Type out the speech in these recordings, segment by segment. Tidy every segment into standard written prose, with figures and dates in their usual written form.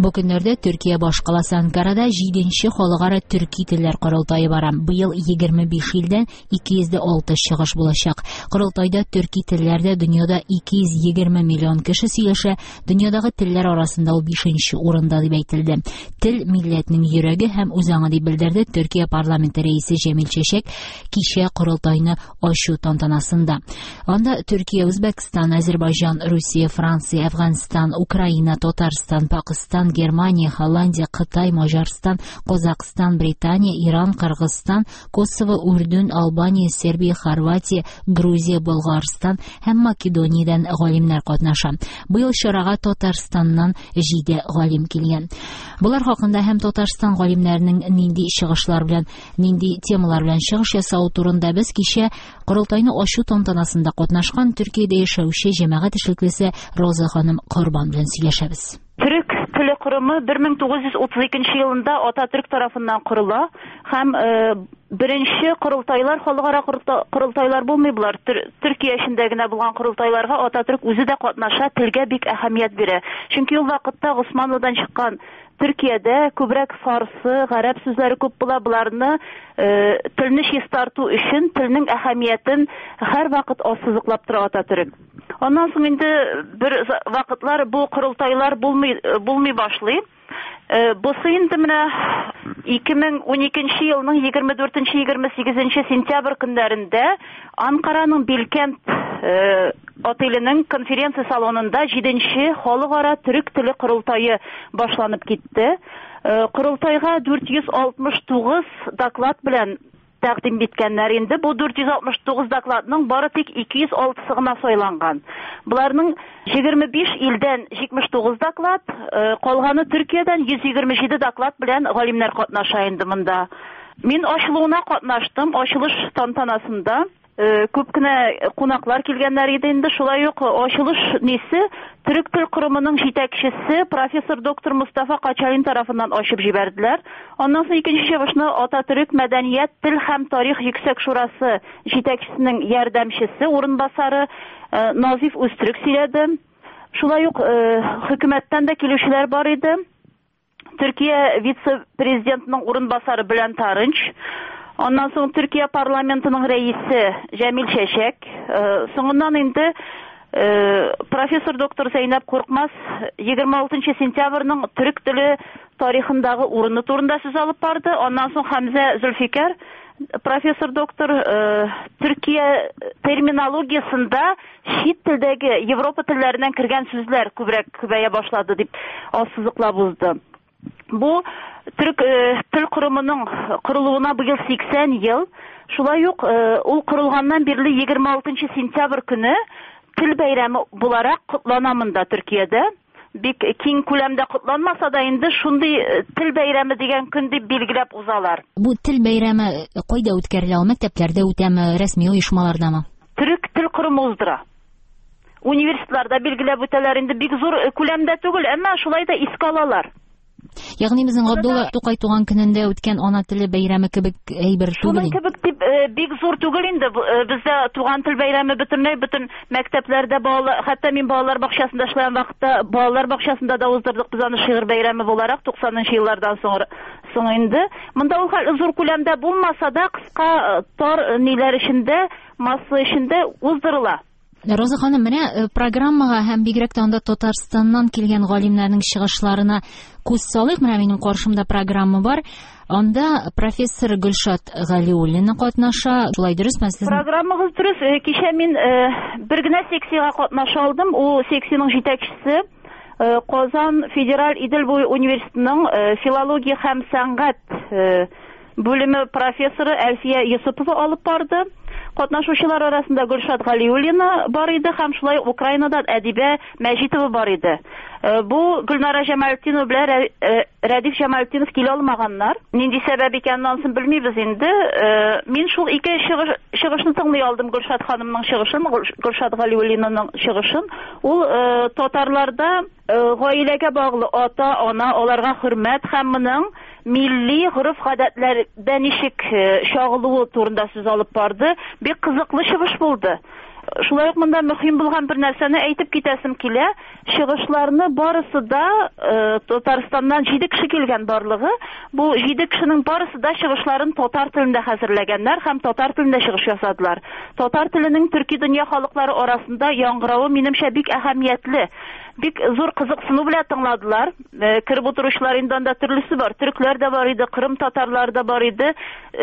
Бу көннәрдә Төркия башкаласы Анкарада 7нче халыкара төрки телләр корылтае бара. Быел 25 илдән 206 чыгыш булачак. Корылтайда төрки телләрдә дөньяда 220 миллион кеше сөйләшә, дөньядагы телләр арасында ул 5нче урында дип әйтелде. Тел милләтнең йөрәге һәм үзаңы дип белдерде Төркия парламенты рәисе Җәмил Чәчәк кичә корылтайны ачу тантанасында. Анда Төркия, Үзбәкстан, Азербайҗан, Русия, Франция, Әфганстан, Украина, Татарстан, Пакистан, Германия, Холландия, Кытай, Маҗарстан, Казакстан, Британия, Иран, Кыргызстан, Косово, Үрдүн, Албания, Сербия, Хорватия, Грузия, Болгарстан һәм Македониядән галимнәр катнаша. Быел чарага Татарстаннан 7 галим килгән. Булар хакында һәм Татарстан галимнәренең нинди чыгышлар белән, нинди темалар белән чыгыш ясау турында без кичә корылтайны ачу тантанасында катнашкан Төркиядә яшәүче җәмәгать эшлеклесе Роза ханым Корбан белән сөйләшәбез. Төрек теле корымы 1932 елында Ататürk тарафыннан корыла һәм беренче корылтайлар, халыкара корылтайлар булмый булар. Төркия эчендә генә булган корылтайларга Ататürk үзе дә катнаша, телгә бик әһәмият бирә. Чөнки ул вакытта Госманлыдан чыккан Төркиядә күбрәк фарсы, гарәп сүзләре күп була, буларны телне чистарту өчен телнең әһәмиятен һәр вакыт ассызыклап тора Ататürk. Ondan soң инде бер вакытлар бу корылтайлар булмый башлый. Бусы инде менә 2012 елның 24-28 сентябрь көннәрендә Анкараның Билкент отеленең конференция салонында 7нче халыкара төрек теле корылтае башланып китте. Корылтайга 469 доклад белән тәкъдим иткәннәр. Инде бу 469 докладның бары тик 206-сы гына сайланган. Буларның 25 илдән 79 доклад, калганы Төркиядән 127 доклад белән галимнәр катнаша инде монда. Мин ачылуына катнаштым, ачылыш тантанасында. Күп кенә кунаклар килгәннәр иде инде. Шулай ук ачылыш нисе Төрек тел корымының җитәкчесе профессор доктор Мустафа Качалин тарафыннан ачып җибәрделәр. Аннан соң икенче чыгышны Ататürk мәдәният, тел һәм тарих yüksek шурасы җитәкчесенең ярдәмчесе, урынбасары Назиф Үзтürk сөйләде. Шулай ук хөкүмәттән дә килүчеләр бар иде. Төркия вице-президентының урынбасары Белән Тарынч, ondan soң Төркия парламентының рәисе Җәмил Чәчәк, соңыннан инде профессор доктор Зәйнәп Куркмас 26 сентябрьнең төрек теле тарихындагы урыны турында сүз алып барды. Ondan соң Хәмзә Зөлфикәр профессор доктор Төркия терминологиясында чит телдәге Европа телләреннән кергән сүзләр күбрәк күбәя башлады дип ассызыклап узды. Бу Төрек тел корымының корылуына быел 80 ел. Шулай ук ул корылганнан бирле 26 сентябрь көне тел бәйрәме буларак котлана монда Төркиядә. Бик киң күләмдә котланмаса да инде шундый тел бәйрәме дигән көн дип билгеләп узалар. Бу тел бәйрәме кайда үткәрелә? Мәктәпләрдә үтәме, рәсми оешмалардамы? Төрек тел корымы уздыра. Университетларда билгеләп үтәләр, инде бик зур күләмдә түгел, әмма шулай да искә алалар. Ягъни безнең Габдулла Тукай туган көнендә үткән ана теле бәйрәме кебек әйбер түгел. Шуның кебек дип бик зур түгел инде. Бездә туган тел бәйрәме бөтен мәктәпләрдә балалар, хәтта мин балалар бакчасында эшләгән вакытта балалар бакчасында да уздырдык без аны шигырь бәйрәме буларак 90нчы еллардан соң инде. Монда ул зур күләмдә булмаса да кыска тар ниләр эчендә, масса эчендә уздырыла. Роза ханым, менә программага һәм бигрәк тә анда Татарстаннан килгән галимнәрнең чыгышларына күз салыйк. Менә минем каршымда программа бар. Анда профессор Гөлшат Галиуллина катнаша. Шулай дөресме сезнең? Программагыз дөрес. Кичә мин бер генә секциягә катнаша алдым. Ул секциянең җитәкчесе Казан Федераль Идел буе университетының филология һәм сәнгать бүлеме профессоры Әлфия Йосипова алып барды. Катнашучылар арасында Гөлшат Галиуллина бар иде һәм шулай Украинадан Әдибә Мәҗитова бар иде. Бу Гөлнара Җамалтдинова белән Рәдиф Җамалтдинов килә алмаганнар. Нинди сәбәп икәнен ансын белмибез инде. Мин шул ике чыгышны тыңлый алдым, Гөлшат ханымның чыгышын, Гөлшат Галиуллинаның чыгышын. Ул татарларда гаиләгә баглы ата-ана, аларга хөрмәт һәм моның милли гореф-гадәтләрдә ничек чагылуы турында сүз алып барды. Бик кызыклы чыгыш булды. Шулай ук монда мөһим булган бер нәрсәне әйтеп китәсем килә. Чыгышларны барысы да Татарстаннан 7 кеше килгән барлыгы. Бу 7 кешенең барысы да чыгышларын татар телендә хәзерләгәннәр һәм татар телендә чыгыш ясадылар. Татар теленең төрки дөнья халыклары арасында яңгыравы минемчә бик әһәмиятле. Бик зур кызыксыну белән тыңладылар. Киреп утыручылар инде анда төрлесе бар. Төркләр дә бар иде, Кырым татарлары да бар иде.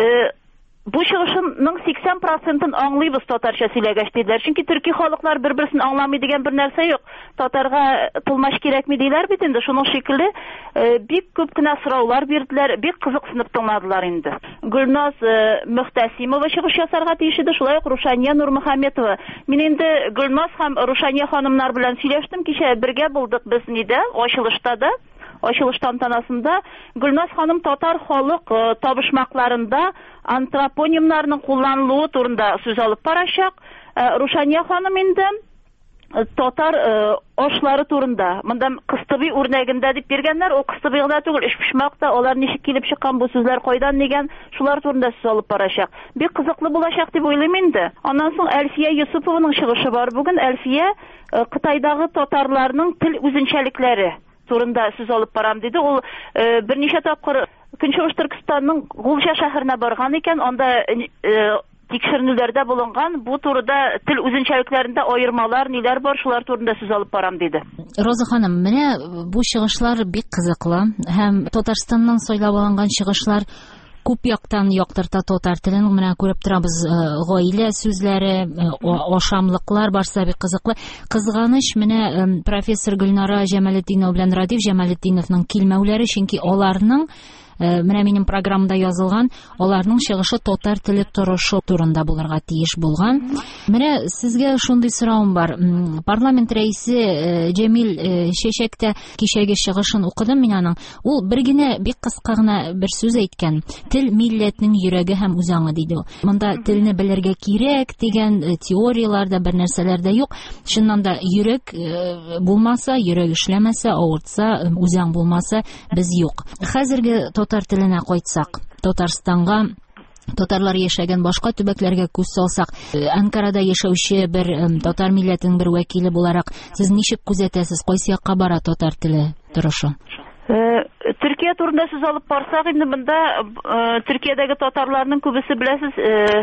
Бу чыгышның 80%-ын аңлыйбыз татарча сөйләгәч диләр. Чөнки төрки халыклар бер-берсен аңламый дигән бер нәрсә юк. Татарга тылмаш кирәкми диләр бит инде. Шуның шикелле бик күп кенә сораулар бирделәр, бик кызыксынып тыңладылар инде. Гөлназ Мөхтәсимова чыгыш ясарга тиеш иде, шулай ук Рушания Нурмөхәммәтова. Мин инде Гөлназ һәм Рушания ханымнар белән сөйләштем, кичә бергә булдык без нидә, ачылышта да. Ачылыш тантанасында Гөлназ ханым татар халык табышмакларында антропонимнарның кулланылуы турында сүз алып барачак. Рушания ханым инде татар ашлары турында. Монда кыстыбый үрнәгендә дип биргәннәр, о кыстыбый гына түгел, эшпишмак та, алар ничек килеп чыккан бу сүзләр кайдан дигән, шулар турында сүз алып барачак. Бик кызыклы булачак дип уйлыйм инде. Аннан соң Әлфия Юсупованың чыгышы бар. Бүген Әлфия Кытайдагы татарларның тел үзенчәлекләре турында сүз алып барам диде. Ул берничә тапкыр Көнчыгыш Төркстанның Гулжа шәһәренә барган икән, анда тикшеренүләрдә булынган, бу турыда тел үзенчәлекләрендә аермалар, ниләр бар, шулар турында сүз алып барам диде. Роза ханым, менә бу чыгышлар бик кызыклы һәм Татарстаннан сайлап алынган чыгышлар күп яктан яктырта татар телен. Менә күреп торабыз, гаилә сүзләре, ашамлыклар барса бик кызыклы. Кызганыч, менә профессор Гөлнара Җәмәлетдинова белән Радиф Җәмәлетдиновның килмәүләре, чөнки аларның менә минем программада язылган, аларның чыгышы татар теле торышы турында булырга тиеш булган. Менә сезгә шундый соравым бар. Парламент рәисе Җәмил Чәчәк тә кичәге чыгышын укыдым мин аның. Ул бер генә бик кыска гына бер сүз әйткән. Тел милләтнең йөрәге һәм үзаңы диде. Монда телне белергә кирәк дигән теорияларда бер нәрсәләр дә юк. Чыннан да йөрәк булмаса, йөрәк эшләмәсә, авыртса, үзаң булмаса, без юк. Хәзерге татар теленә кайтсак, Татарстанга, татарлар яшәгән башка төбәкләргә күз салсак, Анкарада яшәүче бер татар милләтенең бер вәкиле буларак, сез ничек күзәтәсез, кайсы якка бара татар теле торышы? Төркия турында сүз алып барсак, инде монда Төркиядәге татарларның күбесе беләсез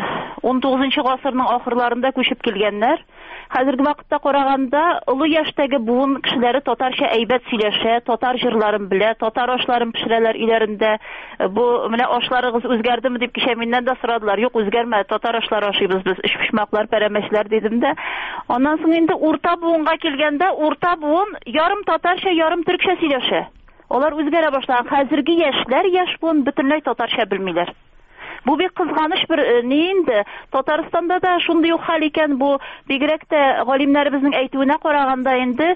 19 гасырның ахырларында күчеп килгәннәр. Хәзерге вакытта караганда олы яшьтәге буын кешеләре татарча әйбәт сөйләшә, татар җырларын белә, татар ашларын пешерәләр өйләрендә. Бу менә ашларыгыз үзгәрдеме дип кичә миннән дә сорадылар. Юк, үзгәрмә, татар ашлары ашыйбыз без, эшпишмаклар, пәрәмәчләр дидем дә. Аннан соң инде урта буынга килгәндә, урта буын ярым татарча, ярым төркчә сөйләшә. Алар үзгәрә башлаган. Хәзерге яшьләр яшь буын бөтенләй татарча белмиләр. Бу бик кызганыч бер инде. Татарстанда да шундый ук хәл икән. Бу бигрәк тә галимнәребезнең әйтүенә караганда инде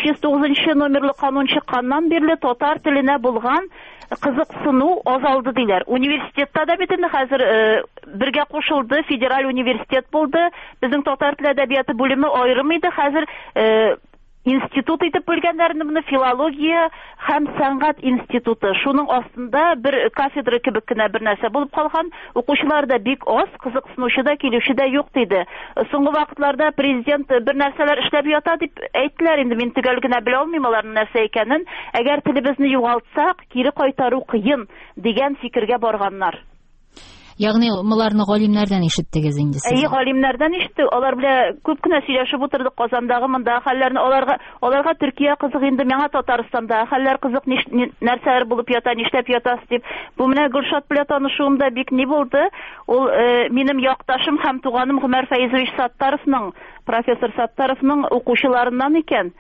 309 номерлы канун чыкканнан бирле татар теленә булган кызыксыну азалды диләр. Университетта да бит инде хәзер бергә кушылды, федераль университет булды. Безнең татар теле әдәбияты бүлеме аерым иде. Хәзер институт итеп белгәннәрне моны филология һәм сәнгать институты. Шуның астында бер кафедра кебек кенә бер нәрсә булып калган. Укучылар да бик аз, кызыксынучы да, килүче дә юк диде. Соңгы вакытларда президент бер нәрсәләр эшләп ята дип әйттеләр. Инде мин төгәл генә белә алмыйм аларның нәрсә икәнен. Әгәр телебезне югалтсак, кире кайтару кыен дигән фикергә барганнар. Ягъни муларны галимнәрдән ишеттегез инде сез. Галимнәрдән ишеттек. Алар белән күп кенә сөйләшеп утырдык Казандагы монда хәлләрне. Аларга Төркия кызык инде, миңа Татарстанда хәлләр кызык, нәрсәләр булып ята, нишләп ятасыз дип. Бу менә Гөлшат белән танышуымда бик ни булды. Ул минем якташым һәм туганым Гомәр Фәйзович Саттаровның, профессор Саттаровның укучыларыннан икән.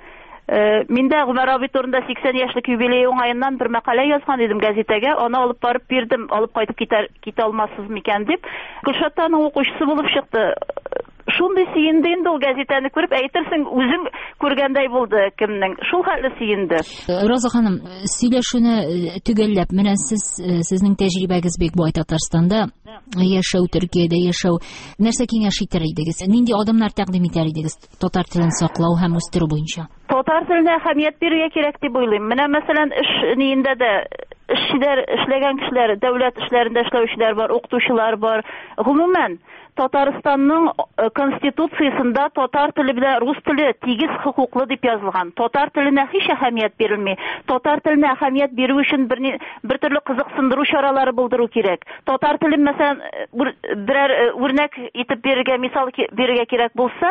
Мин дә Гомәр абый турында 80 яшьлек юбилей уңаеннан бер мәкалә язган идем газетәгә. Аны алып барып бирдем, алып кайтып китә алмассыз микән дип. Гөлшаттаның укучысы булып чыкты. Шундый сөенде инде ул газетаны күреп, әйтерсең үзең күргәндәй булды кемнең. Шул хәтле сөенде. Роза ханым, сөйләшүне төгәлләп, менә сезнең тәҗрибәгез бик бай Татарстанда яшәү, Төркиядә яшәү. Нәрсә киңәш итәр идегез? Нинди адымнар тәкъдим итәр идегез татар телен саклау һәм үстерү буенча? Татар теленә әһәмият бирергә кирәк дип уйлыйм. Менә мәсәлән, эш ниендә дә эшләгән кешеләр, дәүләт эшләрендә эшләүчеләр бар, укытучылар бар. Гомумән Татарстанның конституциясында татар теле белән рус теле тигез хокуклы дип язылган. Татар теленә һич әһәмият бирелми. Татар теленә әһәмият бирү өчен бер төрле кызыксындыру чаралары булдыру кирәк. Татар телен мәсәлән берәр үрнәк итеп бирергә, мисал бирергә кирәк булса,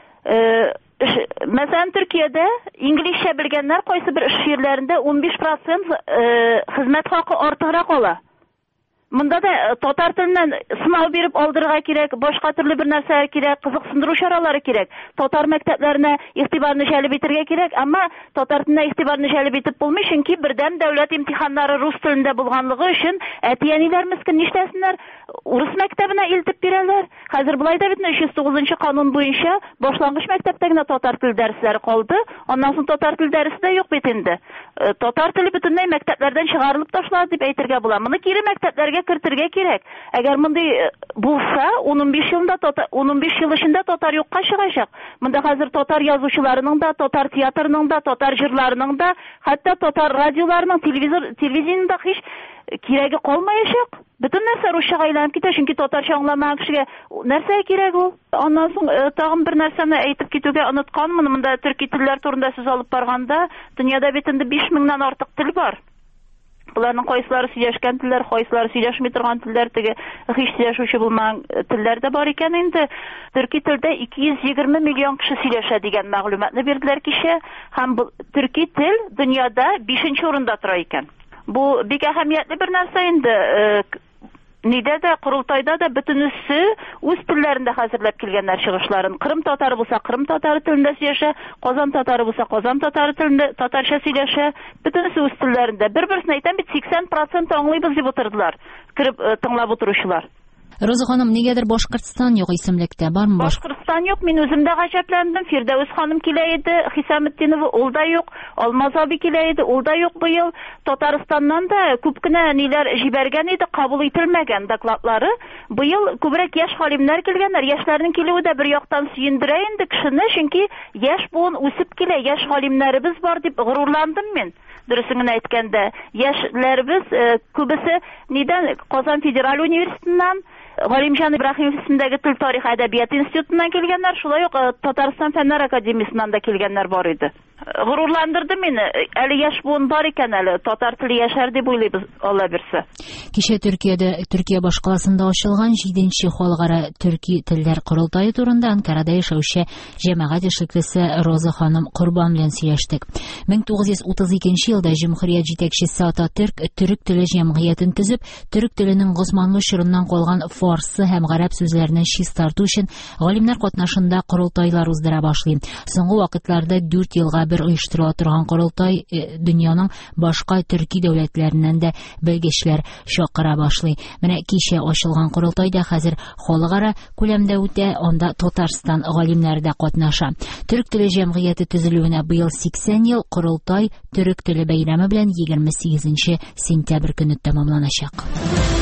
мәсәлән Төркиядә инглизчә белгәннәр кайсы бер эш җирләрендә 15% хезмәт хакы артыграк ала. Монда да татар теленнән сынау биреп алдырырга кирәк, башка төрле бер нәрсә кирәк, кызыксындыру чаралары кирәк. Татар мәктәпләренә игътибарны җәлеп итәргә кирәк, әмма татар теленә игътибарны җәлеп итеп булмый, чөнки бердәм дәүләт имтиханнары рус телендә булганлыгы өчен әти-әниләр мескен нишләсеннәр, урыс мәктәбенә илтеп бирәләр. Хәзер булай да бит 309 канун буенча башлангыч мәктәптә генә татар теле дәресләре калды, аннан соң татар теле дәресе дә юк бит инде. Татар теле бөтенләй мәктәпләрдән чыгарылып ташлады дип әйтергә була. Моны кире мәктәпләргә кертергә кирәк. Әгәр мондай булса, 15 ел эчендә татар юкка чыгачак. Монда хәзер татар язучыларының да, татар театрының да, татар җырларының да, хәтта татар радиоларының, телевизионында һич кирәге калмаячак. Бөтен нәрсә русчага әйләнеп китә, чөнки татарча аңламаган кешегә нәрсә кирәк ул? Аннан соң тагын бер нәрсәне әйтеп китүгә онытканмын. Монда төрки телләр турында сүз алып барганда, дөньяда бит инде 5000 артык тел бар. Буларның кайсылары сөйләшкән телләр, кайсылары сөйләшми торган телләр, теге һич сөйләшүче булмаган телләр дә бар икән инде. Төрки телдә 220 миллион кеше сөйләшә дигән мәгълүматны бирделәр кичә, һәм төрки тел дөньяда 5нче урында тора икән. Бу бик әһәмиятле бер нәрсә инде. Нидә дә, Корылтайда да бөтенесе үз телләрендә хәзерләп килгәннәр чыгышларын. Кырым татары булса, Кырым татары телендә сөйләшә, Казан татары булса, Казан татары телендә татарча сөйләшә, бөтенесе үз телләрендә. Бер-берсен әйтәм бит 80% аңлыйбыз дип утырдылар, кирип тыңлап утыручылар. Роза ханым, нигәдер Башкортстан юк исемлектә, бармы? Башкортстан юк, мин үзем дә гаҗәпләндем. Фирдәүс ханым килә иде, Хисаметдинова ул да юк, Алмаз аби килә иде, ул да юк быел. Татарстаннан да күп кенә ниләр җибәргән иде, кабул ителмәгән докладлары. Быел күбрәк яшь галимнәр килгәннәр. Яшьләрнең килүе дә бер яктан сөендерә инде кешене, чөнки яшь буын үсеп килә, яшь галимнәребез бар дип горурландым мин. Дөресен әйткәндә, яшьләребез күбесе нидән Казан федераль университетыннан, Галимҗан Ибраһимов исемендәге Тел тарих әдәбият институтыннан килгәннәр, шулай ук Татарстан фәннәр академиясеннән да килгәннәр бар иде. Горурландырды мине. Әле яшь буын бар икән әле, татар теле яшәр дип уйлыйбыз, Алла бирсә. Кичә Төркия башкаласында ачылган 7нче халыкара төрки телләр курултайы турында Анкарада яшәүче җәмәгать эшлеклесе Роза ханым Курбан белән сөйләштек. 1932 елда җөмһүрият җитәкчесе Ататürk төрек теле җәмгыятен төзеп, төрек теленең госманлы чорыннан калган фарсы һәм гарәп сүзләреннән чистарту өчен галимнәр катнашында курултайлар уздыра башлый. Соңгы вакытларда 4 елга бер оештырыла торган курултай дөньяның башка төрки дәүләтләреннән дә белгечләр чакыра башлый. Менә кичә ачылган курултайда хәзер халыкара күләмдә үтә, анда Татарстан галимнәре дә катнаша. Төрек теле җәмгыяте төзелүенә быел 80 ел, курултай төрек теле бәйрәме белән 28 сентябрь көнне тәмамланачак.